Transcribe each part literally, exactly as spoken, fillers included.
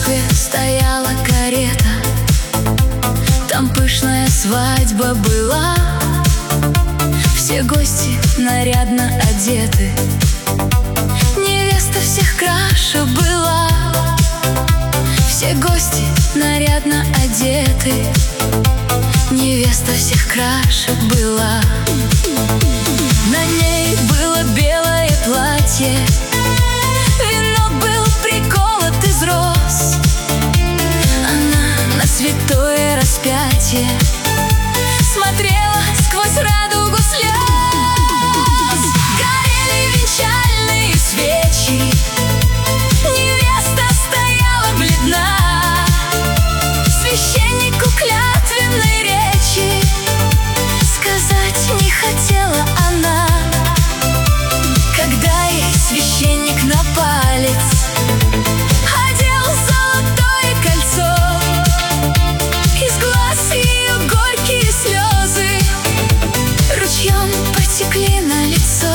церкви стояла карета, там пышная свадьба была. Все гости нарядно одеты, невеста всех краше была. Все гости нарядно одеты, невеста всех краше была. На ней было белое платье, венок был приколот из роз. Она на святое распятие смотрела сквозь радугу слез. Горели венчальные свечи, невеста стояла бледна. Священнику клятвенной речи сказать не хотела она. Когда ей священник на палец одел золотое кольцо, из глаз ее горькие слезы ручьем потекли на лицо.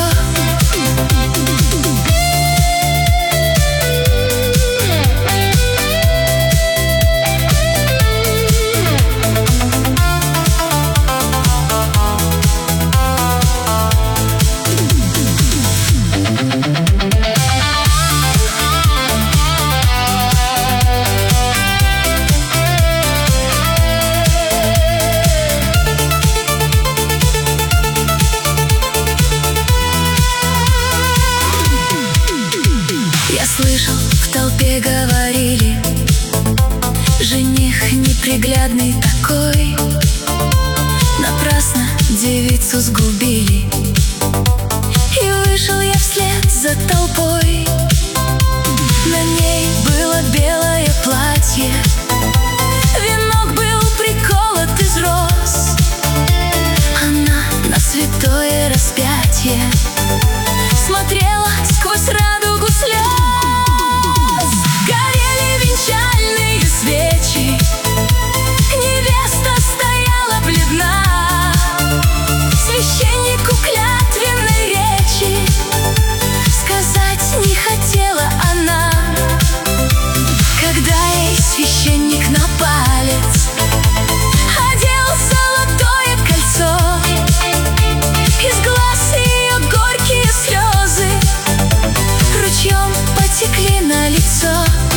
Я слышал, в толпе говорили: жених неприглядный такой, напрасно девицу сгубили. И вышел я вслед за толпой. На ней было белое платье, венок был приколот из роз. Она на святое распятие смотрела сквозь радугу слез. Горели венчальные свечи, невеста стояла бледна. Священнику клятвенной речи сказать не хотела она. Когда ей священник на палец одел золотое кольцо, из глаз ее горькие слезы ручьем потекли на лицо.